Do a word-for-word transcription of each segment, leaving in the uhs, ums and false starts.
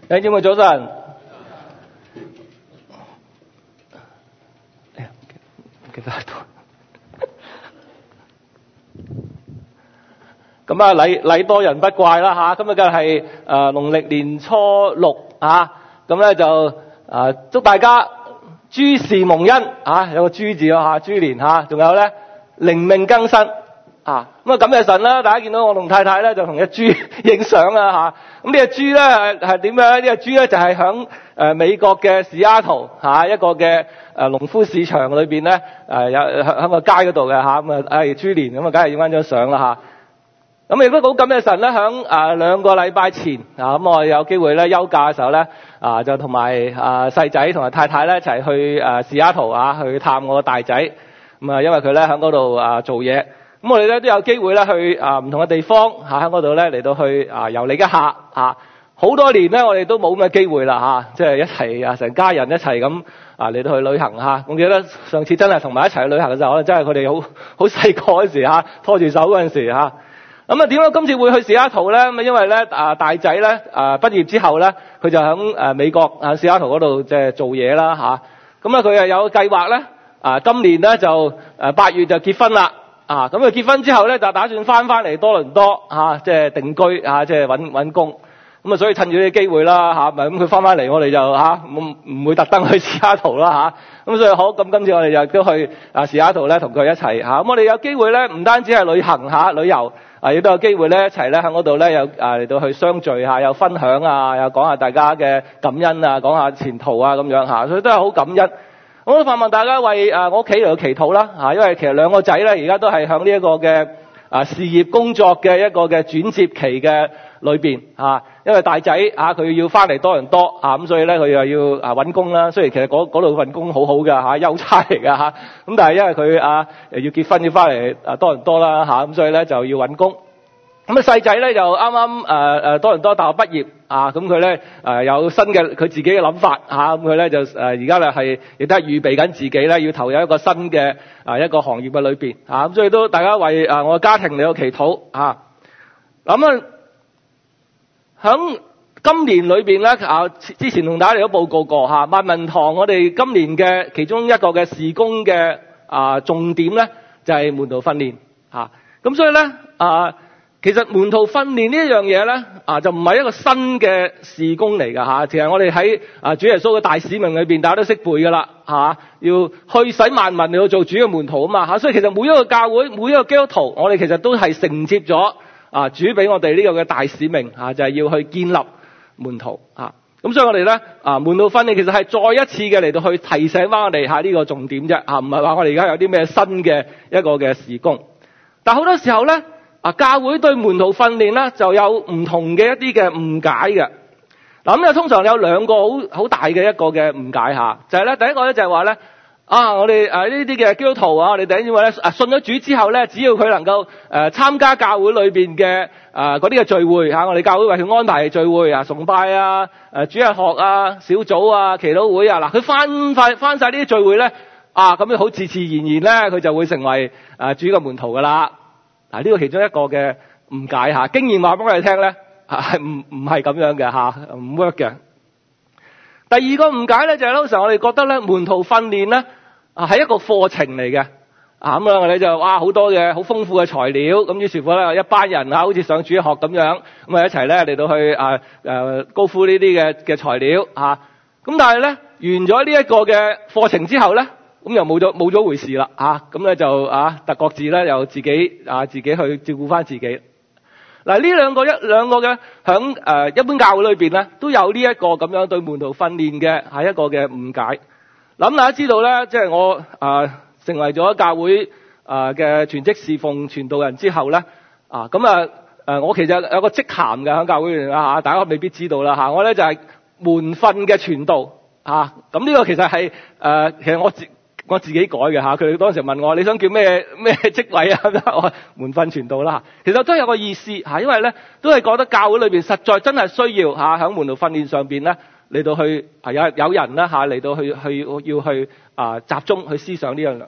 弟兄姊妹早晨。哎呀，唔記得喺度。咁啊，禮禮多人不怪啦吓，今日嘅係誒農曆年初六啊，咁咧就誒、呃、祝大家豬事蒙恩啊，有個豬字啊吓，豬年吓，仲有咧靈命更新啊，咁啊感謝神啦！大家見到我同太太咧就同隻豬影相啦吓，咁呢隻豬咧係係點樣咧？呢隻豬咧就係響誒美國嘅西雅圖吓一個嘅誒農夫市場裏邊咧誒有喺喺個街嗰度嘅吓，咁啊誒豬年咁啊，梗係影翻張相啦吓。咁亦都好感謝神咧，響誒兩個禮拜前啊，咁我有機會咧休假嘅時候咧啊，就同埋啊細仔同埋太太咧一齊去誒西雅圖啊去探我個大仔。咁啊，因為佢咧喺嗰度啊做嘢，咁我哋咧都有機會咧去啊唔同嘅地方嚇喺嗰度咧嚟到去啊遊歷一下嚇。好多年咧，我哋都冇咁嘅機會啦嚇，即係一齊啊成家人一齊咁啊嚟到去旅行嚇。我記得上次真係同埋一齊去旅行嘅時候，可能真係佢哋好好細個嗰時嚇，拖住手嗰陣時嚇。咁啊點解今次會去西雅圖咧？咁啊因為咧啊大仔咧啊畢業之後咧，佢就喺誒美國啊西雅圖嗰度即係做嘢啦嚇。咁啊佢又有計劃咧。啊，今年咧就誒八月就結婚啦，啊，咁佢結婚之後咧就打算翻翻嚟多倫多嚇，即係定居嚇，即係揾揾工。咁啊，所以趁住呢啲機會啦嚇，咪咁佢翻翻嚟，我哋就嚇唔唔會特登去西雅圖啦嚇。咁所以好，咁今次我哋就都去啊西雅圖咧同佢一齊嚇。咁我哋有機會咧，唔單止係旅行嚇旅遊，啊亦都有機會咧一齊咧喺嗰度咧有啊嚟到去相聚嚇，有分享啊，又講下大家嘅感恩啊，講下前途啊咁樣嚇，所以都係好感恩。我都盼望大家為誒我屋企嚟到祈禱啦嚇，因為其實兩個仔咧而家都係響呢一個嘅啊事業工作嘅一個嘅轉接期嘅裏邊嚇，因為大仔啊佢要翻嚟多倫多啊，咁所以咧佢又要啊揾工啦。雖然其實嗰度份工好好㗎嚇，優差嚟㗎嚇，咁但係因為佢啊要結婚要翻嚟啊多倫多啦嚇，咁所以咧就要揾工。咁啊細仔咧就啱啱誒誒多倫多大學畢業啊，咁佢咧誒有新嘅佢自己嘅諗法嚇，咁佢咧就誒而家咧係亦都係預備緊自己咧要投入一個新嘅啊一個行業嘅裏邊嚇，咁所以都大家為啊我嘅家庭嚟到祈禱嚇。咁啊喺今年裏邊咧啊，之前同大家嚟都報告過嚇，萬民堂我哋今年嘅其中一個嘅事工嘅啊重點咧就係門徒訓練嚇，咁所以咧啊。其實門徒訓練呢一樣嘢咧，啊就唔係一個新嘅事工嚟㗎嚇。其實我哋喺啊主耶穌嘅大使命裏邊，大家都識背㗎啦嚇。要去使萬民嚟到做主嘅門徒啊嘛嚇。所以其實每一個教會，每一個基督徒，我哋其實都係承接咗啊主俾我哋呢個嘅大使命嚇，就係要去建立門徒嚇。咁所以我哋咧啊門徒訓練其實係再一次嘅嚟到去提醒翻我哋嚇呢個重點啫嚇，唔係話我哋而家有啲咩新嘅一個嘅事工。但好多時候咧。啊，教會對門徒訓練咧就有唔同嘅一啲嘅誤解嘅。嗱咁咧通常有兩個好好大嘅一個嘅誤解下，就係咧第一個咧就係話咧啊，我哋誒呢啲嘅基督徒啊，我哋第一點話咧啊信咗主之後咧，只要佢能夠誒參加教會裏邊嘅誒嗰啲嘅聚會嚇，我哋教會為佢安排聚會啊、崇拜啊、誒主日學啊、小組啊、祈禱會啊，嗱佢翻翻翻曬呢啲聚會咧啊，咁樣好自自然然咧，佢就會成為誒主嘅門徒噶啦。嗱，呢個其中一個嘅誤解嚇，經驗話俾我哋聽咧，係唔唔係咁樣嘅嚇，唔 work 嘅。第二個誤解咧就係嗰時候我哋覺得咧門徒訓練咧啊係一個課程嚟嘅啊，咁樣我哋就哇好多嘅好豐富嘅材料，咁於是乎咧一班人啊好似上主日學咁樣，咁啊一齊咧嚟到去啊誒高呼呢啲嘅嘅材料嚇，咁但係咧完咗呢一個嘅課程之後咧。咁又冇咗冇咗回事啦嚇，咁咧就啊特各自咧又自己啊自己去照顧翻自己。嗱呢兩個一兩個嘅響誒一般教會裏邊咧都有呢一個咁樣對門徒訓練嘅係一個嘅誤解。咁大家知道咧，即係我啊成為咗教會啊嘅全職侍奉傳道人之後咧啊咁啊誒我其實有個職銜嘅喺教會裏邊啊，大家未必知道啦嚇。我咧就係門訓嘅傳道嚇，咁呢個其實係誒其實我自我自己改嘅嚇，佢哋當時問我你想叫咩咩職位啊？我門訓傳道啦嚇，其實都有個意思嚇，因為咧都係覺得教會裏邊實在真係需要嚇喺門徒訓練上邊咧嚟到去係有有人啦嚇嚟到去去要去啊集中去思想呢樣。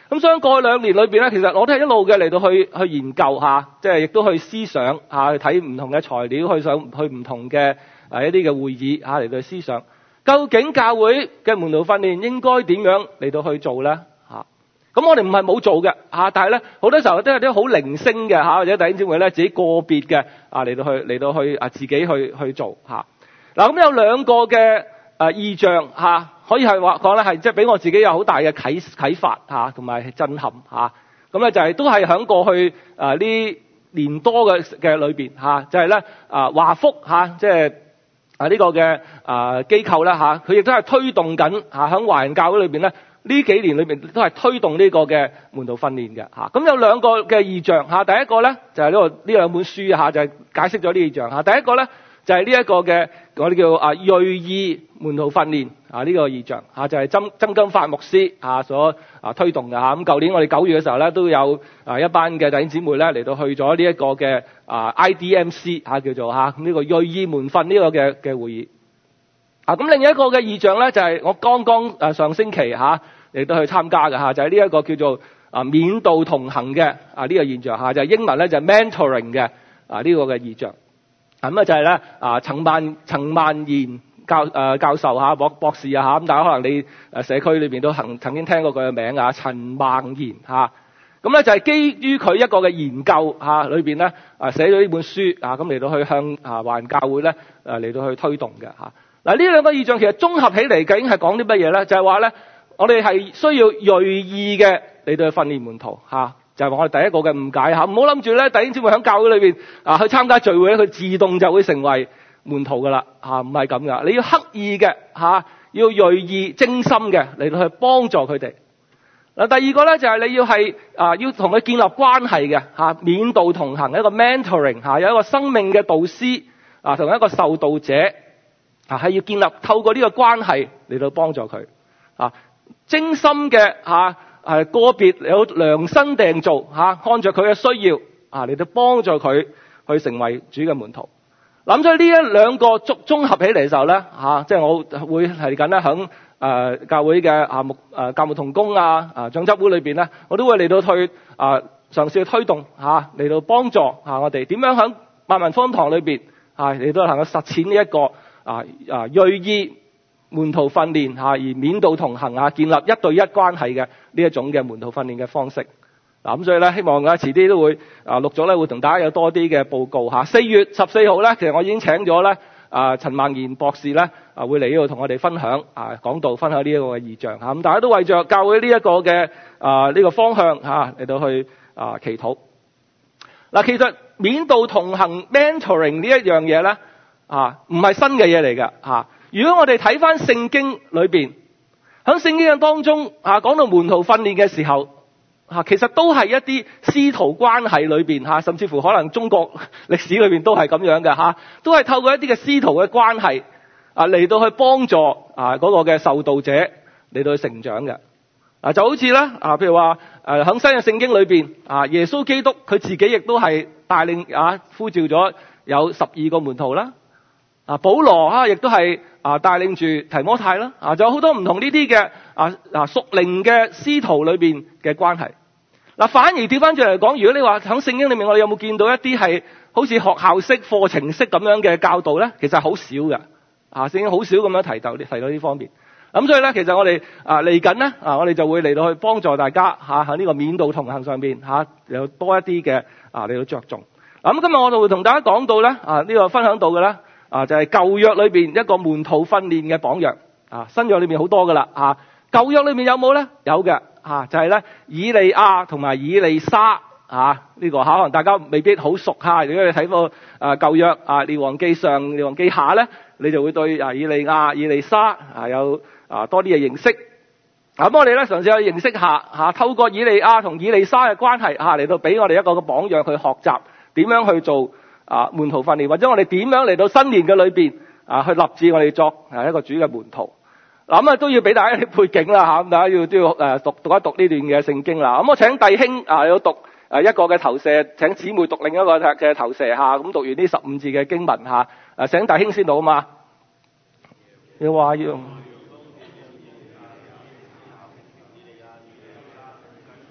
咁所以過去兩年裏邊咧，其實我都係一路嘅嚟到去去研究下，即係亦都去思想嚇，去睇唔同嘅材料，去上去唔同嘅誒一啲嘅會議嚇嚟到去思想，究竟教會嘅門徒訓練應該點樣嚟到去做咧嚇？咁我哋唔係冇做嘅嚇，但係咧好多時候都有啲好零星嘅嚇，或者弟兄姊妹咧自己個別嘅啊嚟到去嚟到去啊自己去去做嚇。嗱咁有兩個嘅誒異象嚇。可以係話講咧，係即係俾我自己有好大嘅啟啟發嚇，同埋震撼嚇。咁咧就係都係喺過去誒呢年多嘅嘅裏邊嚇，就係咧啊華福嚇，即係啊呢個嘅啊機構咧嚇，佢亦都係推動緊嚇喺華人教會裏邊咧呢幾年裏邊都係推動呢個嘅門徒訓練嘅嚇。咁有兩個嘅異象嚇，第一個咧就係呢個呢兩本書嚇，就係解釋咗呢異象嚇。第一個咧就係呢一個嘅我哋叫啊銳意門徒訓練啊呢個異象嚇，就係曾曾金發牧師啊所啊推動嘅嚇。咁舊年我哋九月嘅時候咧，都有啊一班嘅弟兄姊妹咧嚟到去咗呢一個嘅啊 I D M C 嚇叫做嚇呢個銳意門訓呢個嘅嘅會議啊。咁另一個嘅異象咧就係我剛剛誒上星期嚇嚟到去參加嘅嚇，就係呢一個叫做啊勉道同行嘅啊呢個現象嚇，就係英文咧就係 mentoring 嘅啊呢個嘅異象。咁啊就係咧啊陳萬陳萬賢教誒、呃、教授嚇博博士啊嚇，咁大家可能你誒社區裏邊都曾曾經聽過佢嘅名啊陳萬賢嚇。咁咧就係基於佢一個嘅研究嚇裏邊咧啊寫咗呢本書啊，咁嚟到去向啊華人教會咧誒嚟到去推動嘅嚇。嗱呢兩個異象其實綜合起嚟究竟係講啲乜嘢咧？就係話咧我哋係需要銳意嘅嚟到去訓練門徒嚇。就係話我哋第一個嘅誤解嚇，唔好諗住咧弟兄姊妹喺教會裏邊啊去參加聚會咧，佢自動就會成為門徒噶啦嚇，唔係咁噶。你要刻意嘅嚇，要銳意精心嘅嚟到去幫助佢哋。嗱第二個咧就係你要係啊要同佢建立關係嘅嚇，勉道同行一個 mentoring 嚇，有一個生命嘅導師啊同一個受導者啊，係要建立透過呢個關係嚟到幫助佢啊，精心嘅嚇。係個別有量身訂造嚇，看着佢嘅需要啊嚟到幫助佢去成為主嘅門徒。諗咗呢一兩個綜綜合起嚟嘅時候咧嚇，即係我會係緊咧響誒教會嘅啊牧誒教牧同工啊啊長執會裏邊咧，我都會嚟到去啊嘗試去推動嚇嚟到幫助嚇我哋點樣響萬民福音堂裏邊啊嚟到能夠實踐呢一個啊啊銳意門徒訓練嚇，而勉道同行啊，建立一對一關係嘅呢一種嘅門徒訓練嘅方式。嗱咁所以咧，希望咧遲啲都會啊錄咗咧，會同大家有多啲嘅報告嚇。四月十四號咧，其實我已經請咗咧啊陳萬賢博士咧啊會嚟呢度同我哋分享啊講道，分享呢一個嘅異象嚇。咁大家都為着教會呢一個嘅啊呢個方向嚇嚟到去啊祈禱。嗱，其實勉道同行 mentoring 呢一樣嘢咧啊，唔係新嘅嘢嚟㗎嚇。如果我哋睇翻聖經裏邊，喺聖經嘅當中啊，講到門徒訓練嘅時候啊，其實都係一啲師徒關係裏邊吓，甚至乎可能中國歷史裏邊都係咁樣嘅吓，都係透過一啲嘅師徒嘅關係啊嚟到去幫助啊嗰個嘅受道者嚟到去成長嘅啊，就好似咧啊，譬如話誒喺新約聖經裏邊啊，耶穌基督佢自己亦都係帶領啊呼召咗有十二個門徒啦。啊，保羅啊，亦都係啊帶領住提摩太啦，啊，仲有好多唔同呢啲嘅啊啊屬靈嘅師徒裏邊嘅關係。嗱、啊，反而調翻轉嚟講，如果你話喺聖經裏面，我哋有冇見到一啲係好似學校式、課程式咁樣嘅教導咧？其實好少嘅，啊，聖經好少咁樣提到提到呢方面。咁、啊、所以咧，其實我哋啊嚟緊咧啊，我哋就會嚟到去幫助大家嚇喺呢個勉道同行上邊嚇有多一啲嘅啊嚟到着重。咁、啊、今日我就會同大家講到咧啊呢、這個分享到嘅咧。啊，就係、是、舊約裏邊一個門徒訓練嘅榜樣啊，新約裏面好多噶啦啊，舊約裏面有冇咧？有嘅啊，就係、是、咧以利亞同埋以利沙啊，呢、這個可能大家未必好熟嚇。如果你睇過啊舊約啊列王記上、列王記下咧，你就會對啊以利亞、以利沙啊有啊多啲嘅認識。咁、啊、我哋咧嘗試去認識下嚇、啊，透過以利亞同以利沙嘅關係嚇嚟到俾我哋一個個榜樣去學習點樣去做。啊，門徒訓練，或者我哋點樣嚟到新年嘅裏邊啊，去立志我哋作啊一個主嘅門徒。嗱咁啊都要俾大家啲背景啦嚇，咁大家要都要誒讀讀一讀呢段嘅聖經啦。咁我請弟兄啊要讀誒一個嘅投射，請姊妹讀另一個嘅投射嚇。咁讀完呢十五字嘅經文嚇，誒請弟兄先讀啊嘛。要話要。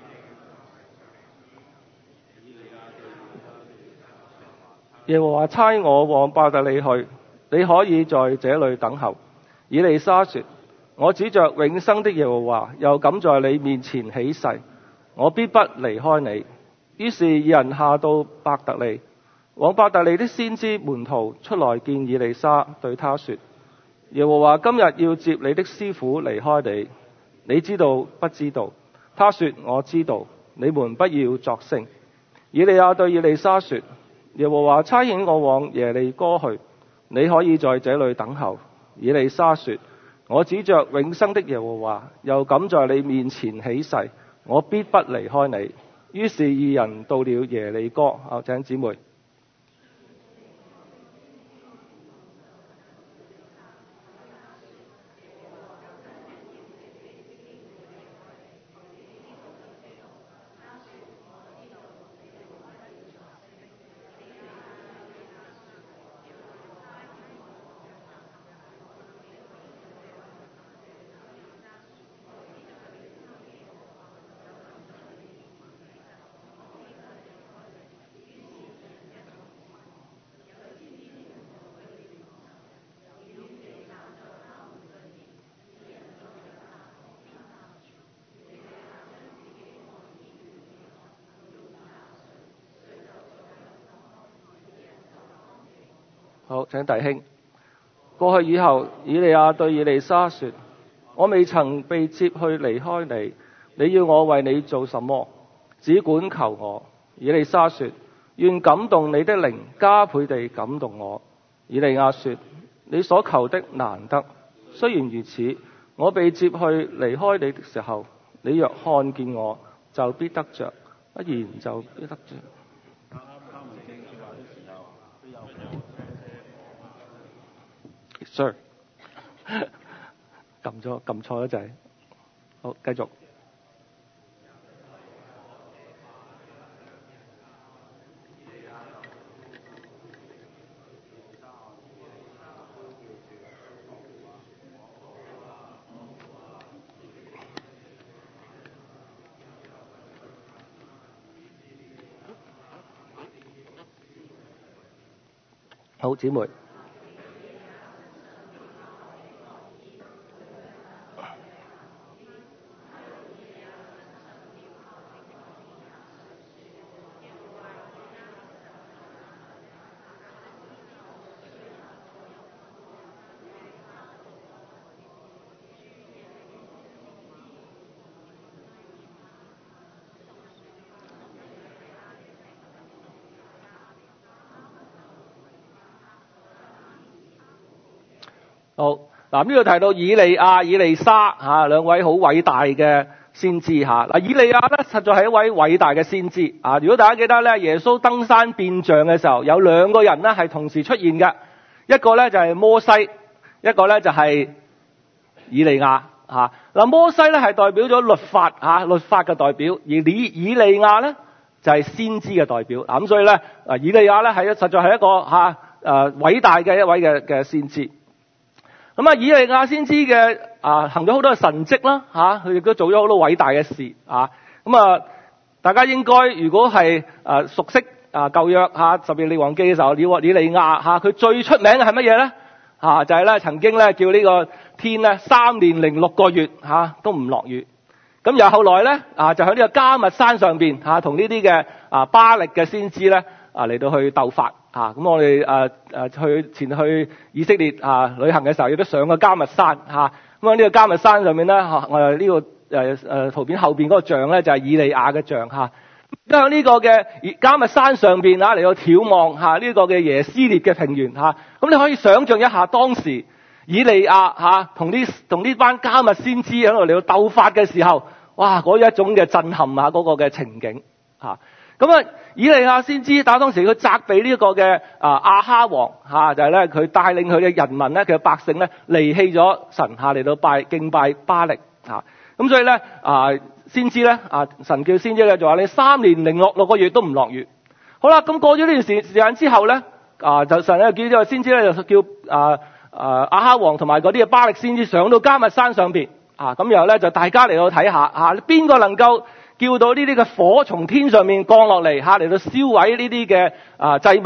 耶和華差我往伯特利去，你可以在這裏等候。以利沙說：我指着永生的耶和華，又敢在你面前起誓，我必不離開你。於是二人下到伯特利。往伯特利的先知門徒出來見以利沙，對他說：耶和華今日要接你的師傅離開你，你知道不知道？他說：我知道。你們不要作聲。以利亞對以利沙說：耶和華差遣我往耶利哥去，你可以在這裏等候。以利沙說：我指着永生的耶和華，又敢在你面前起誓，我必不離開你。於是二人到了耶利哥。好，請姊妹。好，請弟兄。過去以後，以利亞對以利沙說：我未曾被接去離開你，你要我為你做什麼？只管求我。以利沙說：願感動你的靈加倍地感動我。以利亞說：你所求的難得。雖然如此，我被接去離開你的時候，你若看見我，就必得着；不然就必得着。Sir， 撳咗撳錯咗掣。好，繼續。好，姊妹。好，嗱，呢度提到以利亞、以利沙吓兩位好偉大嘅先知吓。嗱，以利亞咧實在係一位偉大嘅先知啊！如果大家記得咧，耶穌登山變像嘅時候，有兩個人咧係同時出現嘅，一個咧就係摩西，一個咧就係以利亞吓。嗱，摩西咧係代表咗律法吓，律法嘅代表，而以以利亞咧就係先知嘅代表。咁所以咧，啊，以利亞咧係實在係一個吓誒偉大嘅一位嘅嘅先知。咁啊，以利亞先知嘅啊行咗好多嘅神蹟啦，吓佢亦都做咗好多偉大嘅事啊。咁啊，大家應該如果係誒熟悉啊舊約吓十二列王記嘅時候，以以利亞吓佢最出名嘅係乜嘢咧？啊，就係咧曾經咧叫呢個天咧三年零六個月吓都唔落雨。咁又後來咧啊就喺呢個迦密山上邊吓同呢啲嘅啊巴力嘅先知咧啊嚟到去鬥法。啊，咁我哋誒誒去前去以色列啊旅行嘅時候，亦都上過迦密山嚇。咁啊呢個迦密山上面咧，我哋呢個誒誒圖片後邊嗰個像咧就係以利亞嘅像嚇。咁喺呢個嘅迦密山上邊啊嚟到眺望嚇呢個嘅耶斯列嘅平原嚇。咁你可以想象一下當時以利亞嚇同呢同呢班迦密先知喺度嚟到鬥法嘅時候，哇！嗰一種嘅震撼啊，嗰個嘅情景嚇。咁啊，以利亞先知打當時佢責備呢一個嘅啊亞哈王吓，就係咧佢帶領佢嘅人民咧，佢嘅百姓咧離棄咗神下嚟到拜敬拜巴力吓。咁所以咧啊，先知咧啊，神叫先知咧就話你三年零六六個月都唔落雨。好啦，咁過咗呢段時時間之後咧啊，就神咧叫呢個先知咧就叫啊啊亞哈王同埋嗰啲嘅巴力先知上到迦密山上邊啊，咁然後咧就大家嚟到睇下吓，邊個能夠叫到呢啲嘅火從天上面降落嚟吓，嚟到燒毀呢啲嘅啊祭物咧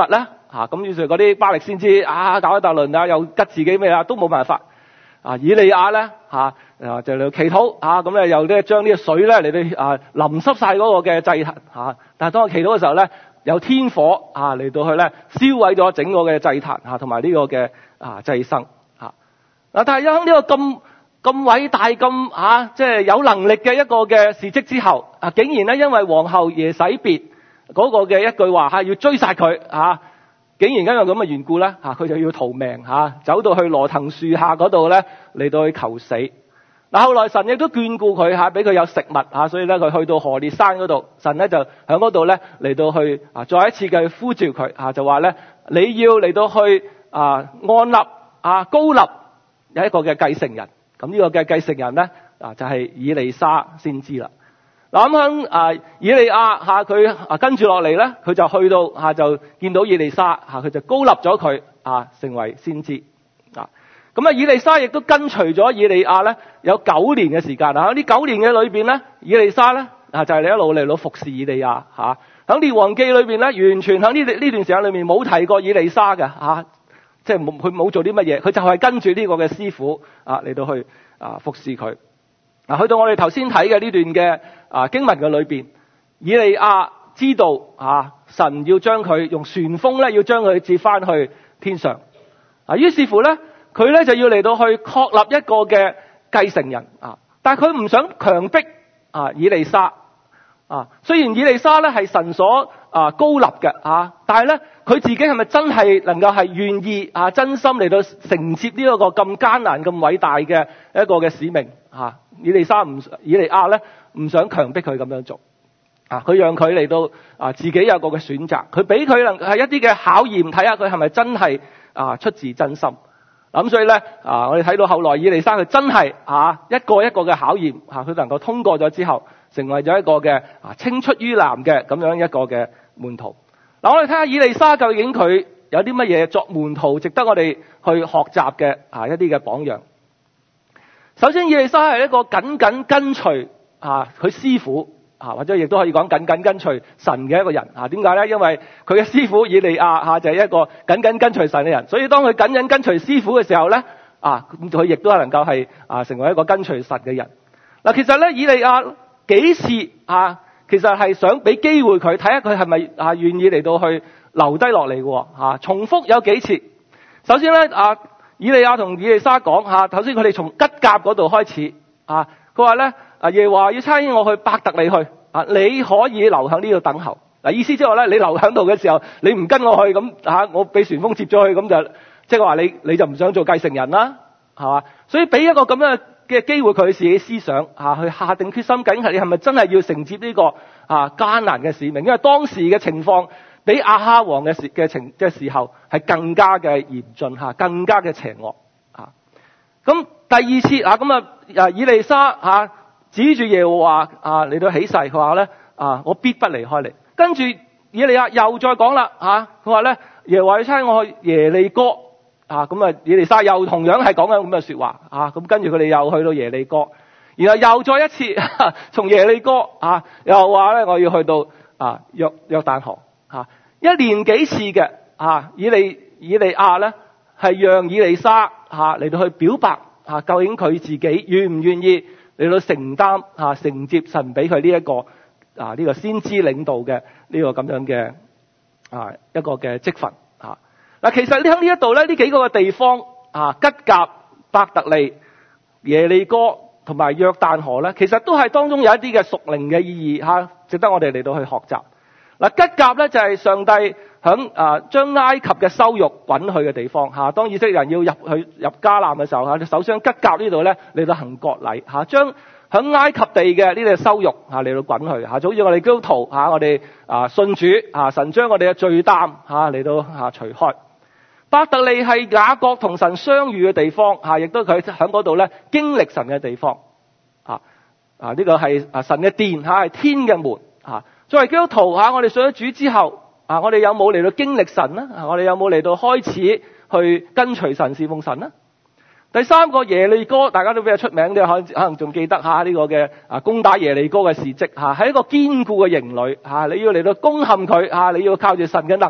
嚇，咁於是嗰啲巴力先知啊搞一大輪啊，又吉自己咩啊，都冇辦法。啊，以利亞咧嚇啊就嚟祈禱啊，咁咧又咧將呢個水咧嚟到啊淋濕晒嗰個嘅祭壇嚇，但係當我祈禱嘅時候咧，有天火啊嚟到去咧燒毀咗整個嘅祭壇嚇，同埋呢個嘅啊祭牲嚇。嗱，但係喺呢個咁咁偉大咁啊，即係有能力嘅一個嘅事蹟之後，啊竟然咧因為皇后耶洗別嗰個嘅一句話嚇，要追殺佢嚇。竟然因為咁嘅緣故咧，嚇佢就要逃命嚇，走到去羅藤樹下嗰度咧嚟到去求死。嗱，後來神亦都眷顧佢嚇，俾佢有食物嚇，所以咧佢去到何烈山嗰度，神咧就喺嗰度咧嚟到去啊，再一次嘅呼召佢嚇，就話咧你要嚟到去啊按立啊高立有一個嘅繼承人。咁呢個嘅繼承人咧啊就係以利沙先知啦。嗱，咁響啊以利亞嚇佢啊跟住落嚟咧，佢就去到嚇就見到以利沙嚇，佢就高立咗佢啊成為先知啊。咁啊以利沙亦都跟隨咗以利亞咧有九年嘅時間啊。喺呢九年嘅裏邊咧，以利沙咧啊就係、是、你一路嚟到服侍以利亞嚇。喺列王記裏邊咧，完全喺呢呢段時間裏面冇提過以利沙嘅嚇，即係冇佢冇做啲乜嘢，佢就係跟住呢個嘅師傅啊嚟到去啊服侍佢。嗱，去到我哋頭先睇嘅呢段嘅啊經文嘅裏邊，以利亞知道啊神要將佢用旋風咧，要將佢接翻去天上。啊，於是乎咧，佢咧就要嚟到去確立一個嘅繼承人啊，但係佢唔想強迫啊以利沙啊。雖然以利沙咧係神所啊高立嘅啊，但係咧佢自己係咪真係能夠係願意啊真心嚟到承接呢一個咁艱難、咁偉大嘅一個嘅使命啊？以利沙唔以利亞咧唔想強迫佢咁樣做啊，佢讓佢嚟到啊自己有個嘅選擇，佢俾佢能係一啲嘅考驗，睇下佢係咪真係啊出自真心。咁所以咧啊，我哋睇到後來以利沙佢真係啊一個一個嘅考驗啊，佢能夠通過咗之後，成為咗一個嘅啊青出於藍嘅咁樣一個嘅門徒。嗱，我哋睇下以利沙究竟佢有啲乜嘢作門徒值得我哋去學習嘅啊一啲嘅榜樣。首先，以利沙係一個緊緊跟隨啊佢師傅啊，或者亦都可以講緊緊跟隨神嘅一個人啊。點解咧？因為佢嘅師傅以利亞嚇就係一個緊緊跟隨神嘅人，所以當佢緊緊跟隨師傅嘅時候咧啊，咁佢亦都係能夠係啊成為一個跟隨神嘅人。嗱，其實咧以利亞幾次啊，其實係想俾機會佢睇下佢係咪啊願意嚟到去留低落嚟嘅嚇，重複有幾次。首先咧啊。以利亞同以利沙講吓，頭先佢哋從吉甲嗰度開始啊，佢話咧啊耶和華要差遣我去伯特利去啊，你可以留喺呢度等候。嗱，意思即係話咧，你留喺度嘅時候，你唔跟我去咁吓，我俾旋風接咗去咁就，即係話你你就唔想做繼承人啦，係嘛？所以俾一個咁樣嘅機會佢自己思想吓，去下定決心，究竟係你係咪真係要承接呢個啊艱難嘅使命？因為當時嘅情況。比亞哈王嘅時嘅情嘅時候係更加嘅嚴峻吓，更加嘅邪惡啊！咁第二次啊，咁啊以利沙吓指住耶和華啊嚟到起誓，佢話咧啊，我必不離開你。跟住以利亞又再講啦吓，佢話咧耶和華要差我去耶利哥啊，咁啊以利沙又同樣係講緊咁嘅說話啊，咁跟住佢哋又去到耶利哥，然後又再一次從耶利哥啊，又話咧我要去到啊約約旦河。吓、啊、一連幾次嘅啊，以利以利亞咧係讓以利沙吓嚟到去表白吓、啊，究竟佢自己願唔願意嚟到承擔吓承接神俾佢呢一個啊呢、這個先知領導嘅呢個咁樣嘅啊一個嘅職份吓。嗱、啊，其實呢喺呢一度咧呢幾個嘅地方啊，吉甲、伯特利、耶利哥同埋約旦河咧，其實都係當中有一啲嘅屬靈嘅意義吓、啊，值得我哋嚟到去學習。嗱，吉甲咧就係上帝響啊將埃及嘅羞辱滾去嘅地方吓，當以色列人要入去入迦南嘅時候吓，首先吉甲呢度咧嚟到行割禮吓，將響埃及地嘅呢啲羞辱吓嚟到滾去吓，就好似我哋基督徒吓，我哋啊信主啊，神將我哋嘅罪擔吓嚟到吓除開。伯特利係雅各同神相遇嘅地方吓，亦都佢響嗰度咧經歷神嘅地方啊啊呢個係啊神嘅殿吓，係天嘅門吓。作為基督徒吓，我哋信咗主之後啊，我哋有冇嚟到經歷神呢？啊，我哋有冇嚟到開始去跟隨神、侍奉神呢？第三個耶利哥，大家都比較出名啲，可可能仲記得吓呢個嘅啊攻打耶利哥嘅事跡吓，係一個堅固嘅營壘吓，你要嚟到攻陷佢吓，你要靠住神嘅能力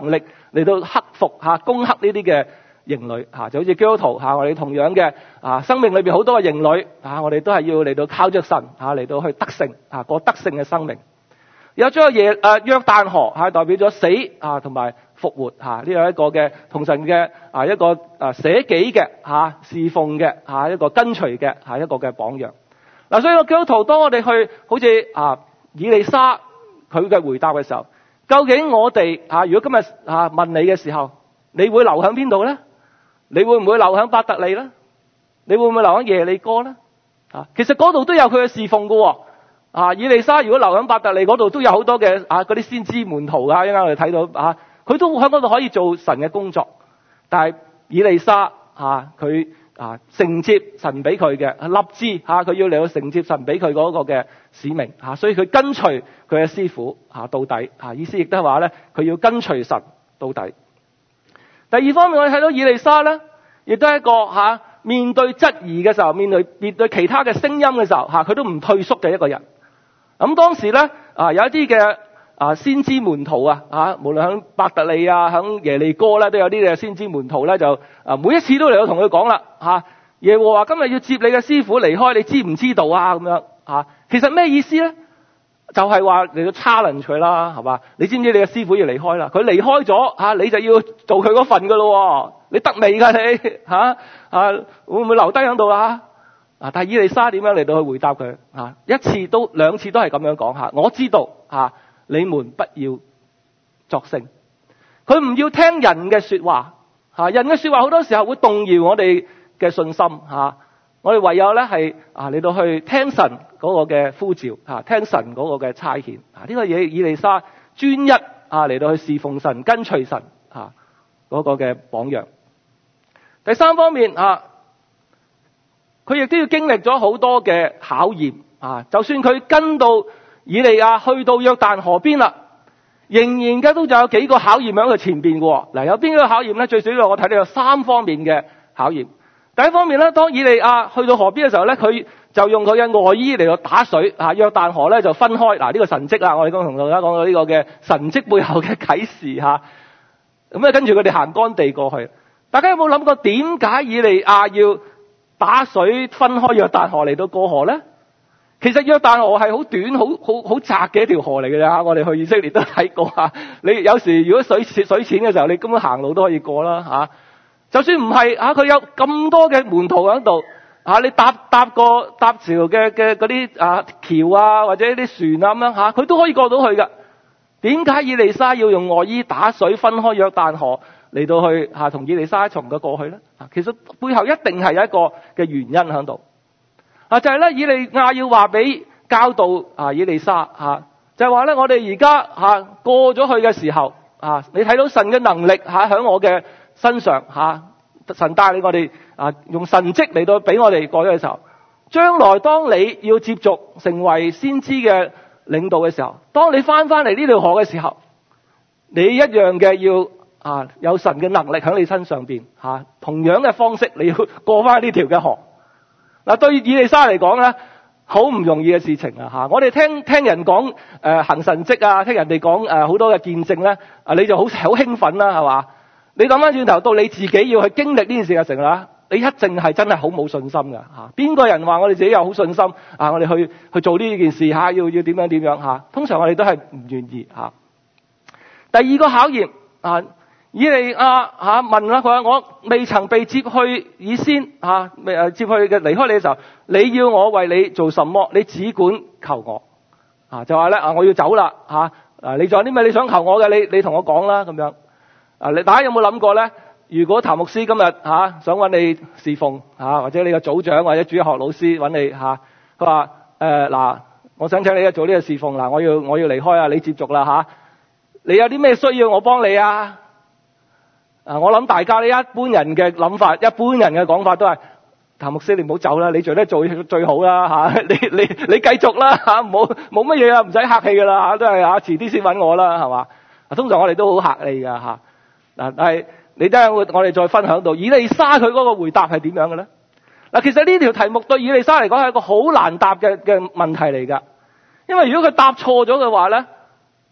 嚟到克服嚇攻克呢啲嘅營壘嚇，就好似基督徒嚇，我哋同樣嘅啊生命裏邊好多嘅營壘啊，我哋都係要嚟到靠着神嚇嚟到去得勝啊，過得勝嘅生命。有咗個耶誒約旦河係代表咗死啊同埋復活嚇，呢個一個嘅同神嘅啊一個啊捨己嘅嚇侍奉嘅嚇一個跟隨嘅嚇一個嘅榜樣。嗱，所以個基督徒當我哋去好似啊以利沙佢嘅回答嘅時候，究竟我哋啊如果今日啊問你嘅時候，你會留喺邊度咧？你會唔會留喺伯特利咧？你會唔會留喺耶利哥咧？啊，其實嗰度都有佢嘅侍奉噶喎。啊，以利沙如果留喺伯特利嗰度，都有好多嘅啊嗰啲先知門徒啊，一陣間我哋睇到啊，佢都喺嗰度可以做神嘅工作。但係以利沙啊，佢啊承接神俾佢嘅立志啊，佢要嚟到承接神俾佢嗰個嘅使命啊，所以佢跟隨佢嘅師傅啊到底啊，意思亦都係話咧，佢要跟隨神到底。第二方面，我哋睇到以利沙咧，亦都係一個吓、啊、面對質疑嘅時候，面對面對其他嘅聲音嘅時候吓，佢、啊、都唔退縮嘅一個人。咁當時咧啊，有一啲嘅啊先知門徒啊，啊無論喺伯特利啊，喺耶利哥咧，都有啲嘅先知門徒咧，就啊每一次都嚟到同佢講啦吓，耶和華今日要接你嘅師傅離開，你知唔知道啊？咁樣啊，其實咩意思咧？就係話嚟到 challenge 佢啦，係嘛？你知唔知你嘅師傅要離開啦？佢離開咗吓，你就要做佢嗰份噶咯。你得未噶你吓啊？會唔會留低喺度啊？啊！但係以利沙點樣嚟到去回答佢啊？一次都兩次都係咁樣講吓，我知道吓，你們不要作聲。佢唔要聽人嘅說話吓，人嘅說話好多時候會動搖我哋嘅信心吓。我哋唯有咧係啊嚟到去聽神嗰個嘅呼召吓，聽神嗰個嘅差遣啊。呢個嘢以利沙專一啊嚟到去侍奉神、跟隨神吓嗰個嘅榜樣。第三方面啊。佢亦都要經歷咗好多嘅考驗啊！就算佢跟到以利亞去到約旦河邊啦，仍然嘅都仲有幾個考驗喺佢前邊嘅。嗱，有邊個考驗咧？最少我睇到有三方面嘅考驗。第一方面咧，當以利亞去到河邊嘅時候咧，佢就用佢嘅外衣嚟到打水啊，約旦河咧就分開。嗱，呢個神蹟啦，我哋剛同大家講到呢個嘅神蹟背後嘅啟示吓。咁咧，跟住佢哋行乾地過去。大家有冇諗過點解以利亞要打水分開約旦河嚟到過河咧？其實約旦河係好短、好好好窄嘅一條河嚟嘅啫。我哋去以色列都睇過啊。你有時如果水水淺嘅時候，你根本行路都可以過啦吓。就算唔係啊，佢有咁多嘅門徒喺度啊，你搭搭個搭橋嘅嘅嗰啲啊橋啊，或者啲船啊咁樣吓，佢都可以過到去噶。點解以利沙要用外衣打水分開約旦河嚟到去吓同以利沙一同嘅過去咧？啊，其實背後一定係有一個嘅原因喺度啊，就係咧以利亞要話俾教導啊以利沙吓，就係話咧我哋而家吓過咗去嘅時候啊，你睇到神嘅能力吓喺我嘅身上吓，神帶領我哋啊用神蹟嚟到俾我哋過咗嘅時候，將來當你要接續成為先知嘅領導嘅時候，當你翻翻嚟呢條河嘅時候，你一樣嘅要啊有神嘅能力喺你身上邊吓、啊，同樣嘅方式你要過翻呢條嘅河。嗱、啊，對以利沙嚟講咧，好唔容易嘅事情啊吓！我哋聽聽人講誒、呃、行神蹟啊，聽人哋講誒好多嘅見證咧，啊你就好好興奮啦，係嘛？你諗翻轉頭到你自己要去經歷呢件事嘅時候啦，你一定係真係好冇信心噶吓。邊個人話我哋自己有好信心啊？我哋去去做呢件事吓、啊，要要點樣點樣吓？通常我哋都係唔願意吓、啊。第二個考驗啊，以利亞吓問啦，佢話我未曾被接去以先吓，未、啊、誒接去嘅離開你嘅時候，你要我為你做什麼？你只管求我啊，就話咧啊，我要走啦吓啊！你仲有啲咩你想求我嘅？你你同我講啦咁樣啊！你大家有冇諗過咧？如果譚牧師今日吓、啊、想揾你侍奉吓、啊，或者你個組長或者主日學老師揾你吓，佢話誒嗱，我想請你做呢個侍奉嗱，我要我要離開啊，你接續啦吓，你有啲咩需要我幫你啊？啊，我諗大家呢一般人嘅諗法，一般人嘅講法都係譚牧師你唔好走啦，你做得做最好啦吓、啊，你你你繼續啦吓，冇冇乜嘢啊，唔使客氣噶啦吓，都係啊遲啲先揾我啦係嘛？通常我哋都好客氣噶吓，嗱、啊、但係。你等下我哋再分享到以利沙佢嗰個回答係點樣嘅咧？嗱，其實呢條題目對以利沙嚟講係一個好難答嘅嘅問題嚟噶，因為如果佢答錯咗嘅話咧，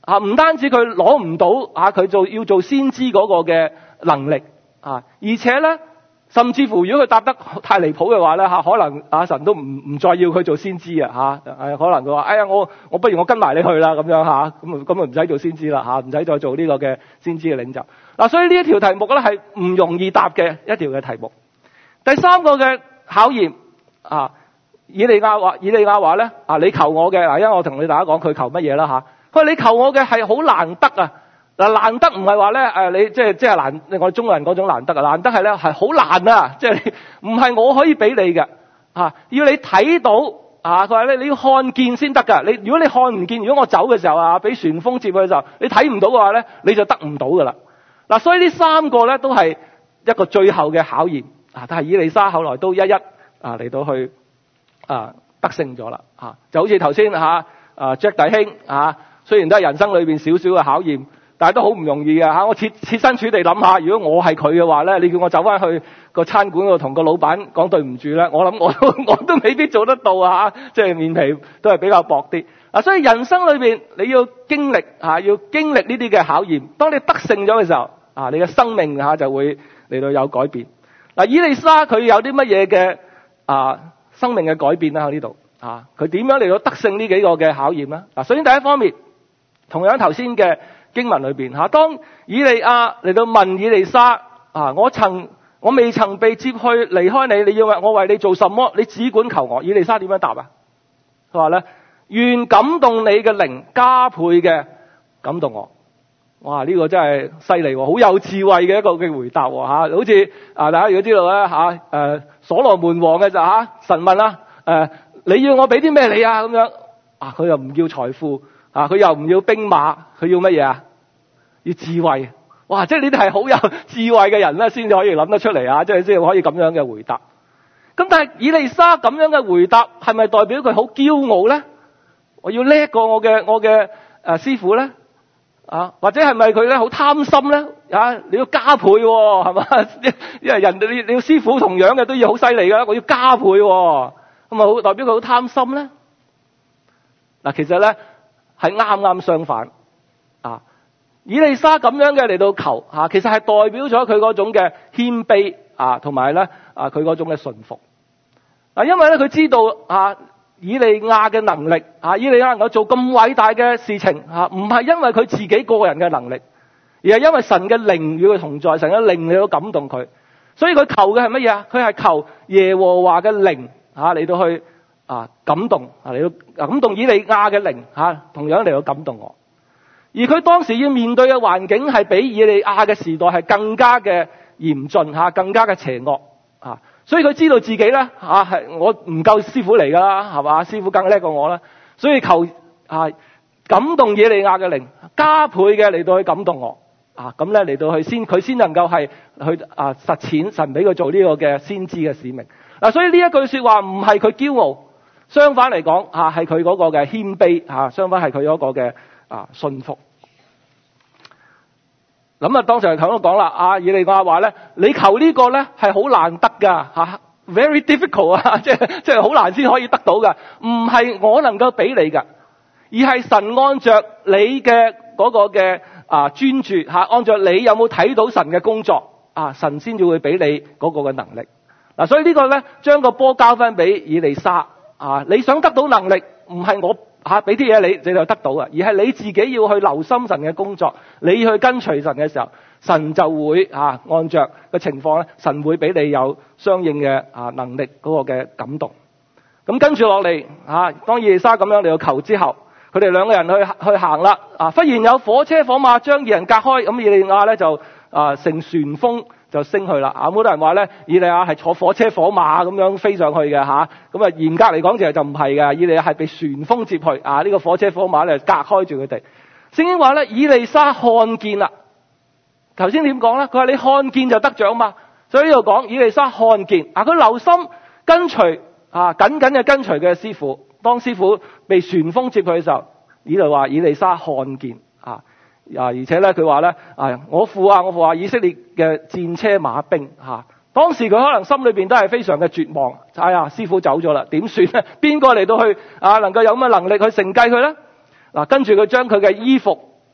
啊，唔單止佢攞唔到啊，佢做要做先知嗰個嘅能力啊，而且咧，甚至乎如果佢答得太離譜嘅話咧，吓、啊、可能阿神都唔唔再要佢做先知啊，吓，誒，可能佢話，哎呀，我我不如我跟埋你去啦，咁樣吓，咁咁啊唔使做先知啦，吓，唔使再做呢個嘅先知嘅領袖。嗱、啊，所以呢一條題目咧係唔容易答嘅一條嘅題目。第三個嘅考驗啊，以利亞話，以利亞話咧，啊，你求我嘅，嗱，因為我同你大家講佢求乜嘢啦吓。佢話你求我嘅係好難得啊！嗱，難得唔係話咧誒，你即係即係難，我哋中國人嗰種難得啊，難得係咧係好難啊！即係唔係我可以俾你嘅啊，要你睇到啊！佢話咧你要看見先得㗎。你如果你看唔見，如果我走嘅時候啊，俾旋風接嘅時候，你睇唔到嘅話咧，你就得唔到㗎啦。嗱，所以呢三個咧都係一個最後嘅考驗啊！但係以利沙後來都一一啊嚟到去啊得勝咗啦啊！就好似頭先嚇啊 Jack 弟兄啊。雖然都係人生裏邊少少嘅考驗，但係都好唔容易嘅嚇。我設設身處地諗下，如果我係佢嘅話咧，你叫我走翻去個餐館度同個老闆講對唔住咧，我諗我都我都未必做得到啊！即係面皮都係比較薄啲啊。所以人生裏邊你要經歷嚇，要經歷呢啲嘅考驗。當你得勝咗嘅時候啊，你嘅生命嚇就會嚟到有改變。嗱，以利沙佢有啲乜嘢嘅啊生命嘅改變咧喺呢度啊？佢點樣嚟到得勝呢幾個嘅考驗咧？嗱，首先第一方面。同樣頭先嘅經文裏邊吓，當以利亞嚟到問以利沙啊，我曾我未曾被接去離開你，你要為我為你做什麼？你只管求我。以利沙點樣答啊？佢話咧，願感動你嘅靈加倍嘅感動我。哇！呢、這個真係犀利，好有智慧嘅一個嘅回答吓。好似啊，大家如果知道咧吓，誒、啊，所羅門王嘅就吓，神問啦，誒、啊，你要我俾啲咩你啊？咁樣啊，佢又唔要財富。啊！佢又唔要兵馬，佢要乜嘢啊？要智慧。哇！即係呢啲係好有智慧嘅人咧，先至可以諗得出嚟啊！即係先可以咁樣嘅回答。咁但係以利沙咁樣嘅回答，係咪代表佢好驕傲咧？我要叻過我嘅我嘅誒師傅咧？啊，或者係咪佢咧好貪心咧？啊，你要加倍喎，係嘛？因為人哋你你要師傅同樣嘅都要好犀利㗎，我要加倍喎，咁咪好代表佢好貪心咧？嗱，其實咧。係啱啱相反啊！以利沙咁樣嘅嚟到求啊，其實係代表咗佢嗰種嘅謙卑啊，同埋咧啊佢嗰種嘅順服啊，因為咧佢知道啊以利亞嘅能力啊，以利亞能夠做咁偉大嘅事情啊，唔係因為佢自己個人嘅能力，而係因為神嘅靈與佢同在，神嘅靈嚟到感動佢，所以佢求嘅係乜嘢啊？佢係求耶和華嘅靈啊嚟到去。啊，感動啊！嚟到感動以利亞嘅靈嚇，同樣嚟到感動我。而佢當時要面對嘅環境係比以利亞嘅時代係更加嘅嚴峻嚇，更加嘅邪惡啊！所以佢知道自己咧嚇係我唔夠師傅嚟㗎啦，係嘛？師傅更叻過我啦，所以求啊感動以利亞嘅靈，加倍嘅嚟到去感動我啊！咁咧嚟到去先，佢先能夠係去啊實踐神俾佢做呢個嘅先知嘅使命嗱。所以呢一句説話唔係佢驕傲。相反嚟講，啊係佢嗰個嘅謙卑，啊相反係佢嗰個嘅啊信服。咁啊，當時頭都講啦，啊以利亞話咧，你求呢個咧係好難得噶，吓、啊、very difficult 啊，即係即係好難先可以得到噶，唔係我能夠俾你噶，而係神按着你嘅嗰個嘅啊專注吓、啊，按着你有冇睇到神嘅工作啊，神先至會俾你嗰個嘅能力。嗱、啊，所以呢個咧將個波交翻俾以利沙。啊！你想得到能力，唔係我吓俾啲嘢你，你就得到啊，而係你自己要去留心神嘅工作，你去跟隨神嘅時候，神就會啊按着個情況咧，神會俾你有相應嘅啊能力嗰個嘅感動。咁跟住落嚟啊，當以利沙咁樣嚟到求之後，佢哋兩個人去去行啦。啊，忽然有火車火馬將二人隔開，咁以利亞咧就啊乘旋風。就升去啦！啊，好多人話咧，以利亞係坐火車火馬咁樣飛上去嘅吓，咁啊嚴格嚟講，其實就唔係嘅。以利亞係被旋風接去啊！呢、這個火車火馬咧隔開住佢哋。聖經話咧，以利沙看見啦。頭先點講咧？佢話你看見就得獎嘛。所以呢度講以利沙看見啊，佢留心跟隨啊，緊緊嘅跟隨嘅師傅。當師傅被旋風接去嘅時候，以利話以利沙看見啊。啊！而且咧，佢話咧，啊，我父啊，我父啊，以色列嘅戰車馬兵嚇、啊。當時佢可能心裏邊都係非常嘅絕望。哎呀，師傅走咗啦，點算咧？邊個嚟到去啊？能夠有乜能力去承繼佢咧？嗱、啊，跟住佢將佢嘅衣服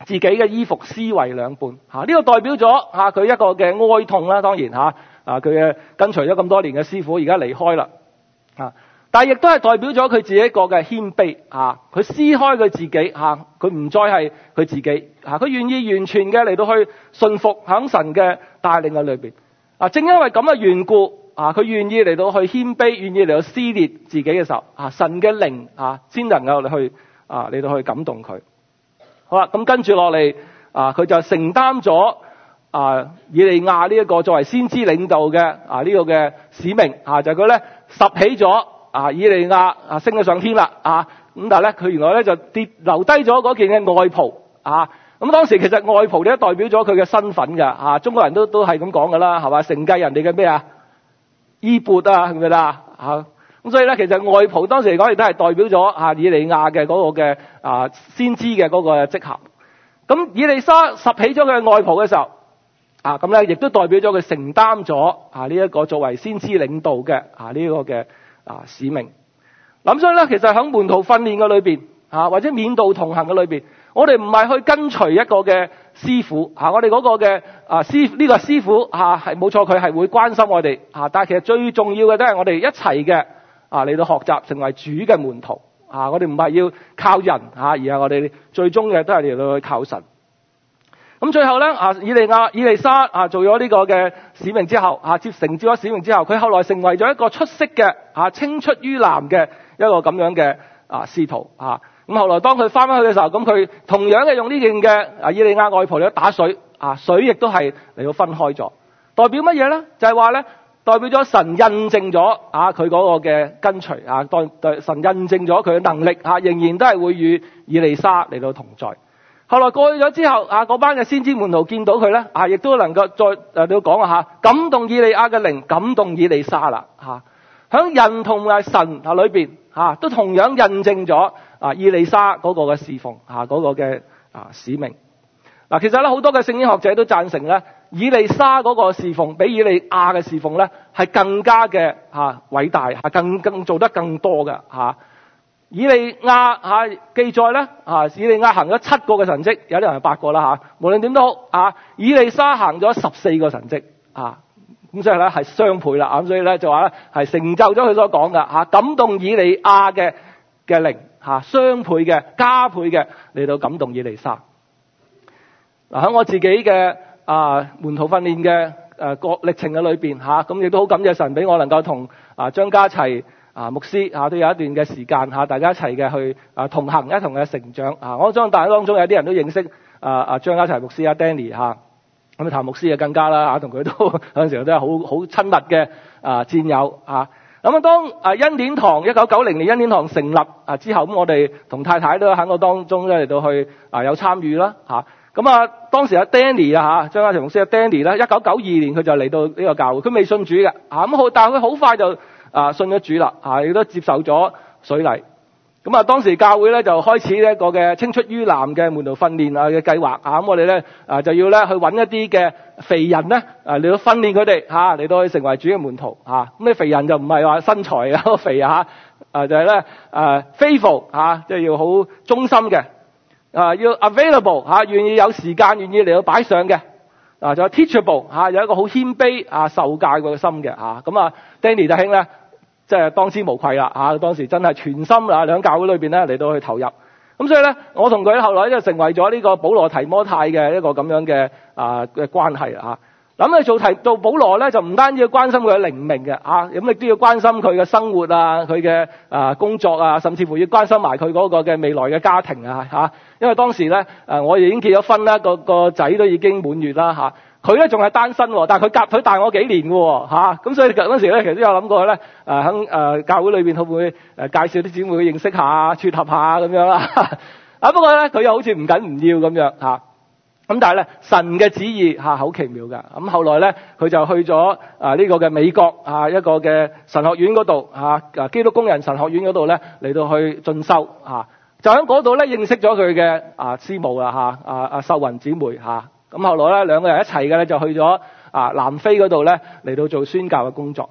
自己嘅衣服撕為兩半，吓、啊、呢、這個代表咗吓佢一個嘅哀痛啦。當然吓啊，佢嘅跟隨咗咁多年嘅師傅而家離開啦，啊，但係亦都係代表咗佢自己一個嘅謙卑，吓佢撕開佢自己，吓佢唔再係佢自己，吓佢願意完全嘅嚟到去信服響神嘅帶領嘅裏邊，啊，正因為咁嘅緣故，啊，佢願意嚟到去謙卑，願意嚟到撕裂自己嘅時候，啊，神嘅靈啊，先能夠去啊嚟到去感動佢。好啦，咁跟住落嚟，啊，佢就承擔咗啊以利亞呢一個作為先知領導嘅啊呢、這個嘅使命，啊，就佢、是、咧拾起咗啊以利亞啊升咗上天啦，啊，咁但係咧佢原來咧就跌留低咗嗰件嘅外袍，啊，咁當時其實外袍咧代表咗佢嘅身份㗎，啊，中國人都都係咁講噶啦，係嘛，承繼人哋嘅咩啊衣缽啊，係咪啦？啊，咁所以咧，其實外袍當時嚟講亦都係代表咗啊以利亞嘅嗰個嘅啊先知嘅嗰個職銜。咁以利沙拾起咗佢嘅外袍嘅時候，啊咁咧亦都代表咗佢承擔咗啊呢一個作為先知領導嘅啊呢個嘅啊使命。咁所以咧，其實喺門徒訓練嘅裏邊啊，或者勉道同行嘅裏邊，我哋唔係去跟隨一個嘅師傅啊，我哋嗰個嘅啊師呢、這個師傅啊係冇錯，佢係會關心我哋啊，但係其實最重要嘅都係我哋一齊嘅啊嚟到學習成為主嘅門徒啊，我哋唔係要靠人啊，而係我哋最終嘅都係嚟到去靠神。咁最後咧啊，以利亞、以利沙啊做咗呢個嘅使命之後啊，接承接咗使命之後，佢後來成為咗一個出色嘅啊，青出於藍嘅一個咁樣嘅啊使徒啊。咁後來當佢翻返去嘅時候，咁佢同樣嘅用呢件嘅啊以利亞外袍嚟打水啊，水亦都係嚟到分開咗，代表乜嘢咧？就係話咧，代表咗神印證咗啊佢嗰個嘅跟隨啊，代代神印證咗佢嘅能力啊，仍然都係會與以利沙嚟到同在。後來過去咗之後啊，嗰班嘅先知門徒見到佢咧啊，亦都能夠再誒都講下感動以利亞嘅靈，感動以利沙啦吓，響人同埋神啊裏邊吓，都同樣印證咗啊以利沙嗰個嘅侍奉啊嗰個嘅啊使命。嗱，其實咧好多嘅聖經學者都贊成咧，以利沙嗰個侍奉比以利亞嘅侍奉咧係更加嘅吓偉大，係更更做得更多嘅吓。以利亞吓記載咧啊，以利亞行咗七個嘅神蹟，有啲人係八個啦吓。無論點都好啊，以利沙行咗十四個神蹟啊，咁所以咧係雙倍啦。咁所以咧就話咧係成就咗佢所講嘅吓，感動以利亞嘅嘅靈吓，雙倍嘅加倍嘅嚟到感動以利沙。嗱，喺我自己嘅啊門徒訓練嘅誒個歷程嘅裏邊吓，咁亦都好感謝神俾我能夠同啊張家齊啊牧師啊都有一段嘅時間吓，大家一齊嘅去啊同行，一同嘅成長啊。我相信大家當中有啲人都認識啊啊張家齊牧師啊 Danny 吓，咁啊譚牧師啊更加啦吓，同佢都有陣時候都係好好親密嘅啊戰友啊。咁啊當啊恩典堂一九九零年恩典堂成立啊之後，咁我哋同太太都喺我當中咧嚟到去啊有參與啦吓。咁啊，當時阿 Danny 啊嚇，張家齊牧師阿 Danny 咧，一九九二年佢就嚟到呢個教會，佢未信主嘅，啊咁好，但係佢好快就啊信咗主啦，啊亦都接受咗水禮。咁啊，當時教會咧就開始呢一個嘅青出於藍嘅門徒訓練啊嘅計劃啊，咁我哋咧啊就要咧去揾一啲嘅肥人咧啊嚟到訓練佢哋嚇，嚟到去成為主嘅門徒嚇。咁呢肥人就唔係話身材啊個肥啊啊就係咧啊 faithful 嚇，即係要好忠心嘅。啊，要 available 吓，願意有時間，願意嚟到擺上嘅，啊，仲有 teachable 吓，有一個好謙卑啊，受教個心嘅吓，咁啊 ，Danny 弟兄咧，即係當之無愧啦吓，當時真係全心啊，兩教會裏邊咧嚟到去投入，咁所以咧，我同佢後來就成為咗呢個保羅提摩太嘅一個咁樣嘅啊嘅關係啊。咁你做提做保羅咧，就唔單止要關心佢嘅靈命嘅啊，咁亦都要關心佢嘅生活啊，佢嘅啊工作啊，甚至乎要關心埋佢嗰個嘅未來嘅家庭啊吓。因為當時咧，誒我已經結咗婚啦，個個仔都已經滿月啦吓，佢咧仲係單身，但係佢夾佢大我幾年嘅吓，咁所以嗰陣時咧，其實都有諗過咧，誒喺誒教會裏邊會唔會誒介紹啲姊妹去認識下、撮合下咁樣啦。啊不過咧，佢又好似唔緊唔要咁樣吓。咁但係咧，神嘅旨意吓好奇妙噶。咁後來咧，佢就去咗啊呢個嘅美國啊一個嘅神學院嗰度吓，基督工人神學院嗰度咧嚟到去進修吓，就喺嗰度咧認識咗佢嘅啊師母啦吓，啊啊秀雲姊妹吓。咁後來咧兩個人一齊嘅咧就去咗啊南非嗰度咧嚟到做宣教嘅工作。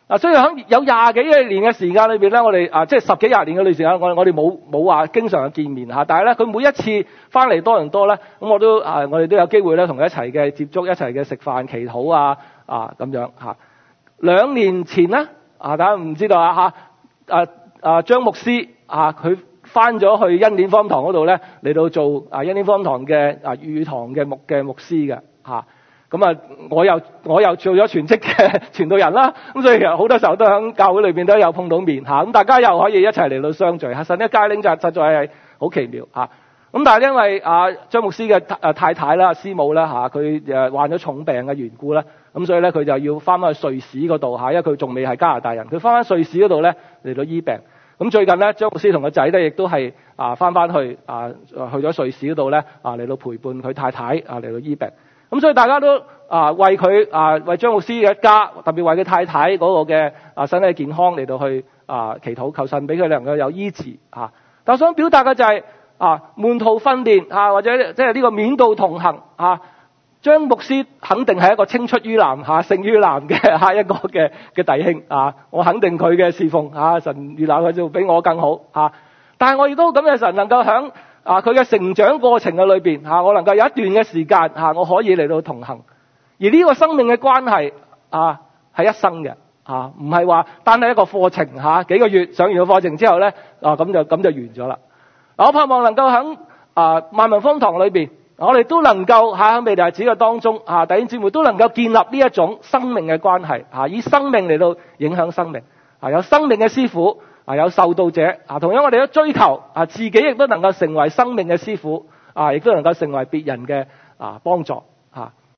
啊，所以喺有廿幾年嘅時間裏邊咧，我哋啊即係十幾廿年嘅段時間，我我哋冇冇話經常嘅見面嚇，但係咧佢每一次翻嚟多倫多咧，咁我都啊我哋都有機會咧同佢一齊嘅接觸，一齊嘅食飯祈禱啊啊咁樣嚇。兩年前咧啊，大家唔知道啊嚇啊啊張牧師啊佢翻咗去恩典福音堂嗰度咧嚟到做啊恩典福音堂嘅啊粵語堂嘅牧嘅牧師嘅嚇。咁啊，我又我又做咗全職嘅傳道人啦，咁所以其實好多時候都喺教會裏邊都有碰到面嚇，咁大家又可以一齊嚟到相聚，神一街拎就實在係好奇妙嚇。咁但係因為啊張牧師嘅誒太太啦、師母啦嚇，佢誒患咗重病嘅緣故啦，咁所以咧佢就要翻返去瑞士嗰度嚇，因為佢仲未係加拿大人，佢翻返瑞士嗰度咧嚟到醫病。咁最近咧張牧師同個仔咧亦都係啊翻返去啊去咗瑞士嗰度咧啊嚟到陪伴佢太太啊嚟到醫病。咁所以大家都啊為佢啊為張牧師嘅一家，特別為佢太太嗰個嘅啊身體健康嚟到去啊祈禱求神俾佢能夠有醫治啊。但我想表達嘅就係啊門徒訓練啊或者即係呢個勉道同行啊，張牧師肯定係一個青出於藍嚇勝於藍嘅下一個嘅嘅弟兄啊，我肯定佢嘅侍奉啊神預立佢就比我更好啊。但係我亦都咁嘅神能夠響啊！佢嘅成長過程嘅裏邊嚇，我能夠有一段嘅時間嚇，我可以嚟到同行。而呢個生命嘅關係啊，係一生嘅嚇，唔係話單係一個課程嚇，幾個月上完個課程之後咧啊，咁就咁就完咗啦。我盼望能夠喺啊萬民福音堂裏邊，我哋都能夠喺未來日子嘅當中嚇，弟兄姊妹都能夠建立呢一種生命嘅關係嚇，以生命嚟到影響生命啊，有生命嘅師傅。啊，有受道者啊，同樣我哋都追求啊，自己亦都能夠成為生命嘅師傅啊，亦都能夠成為別人嘅啊幫助。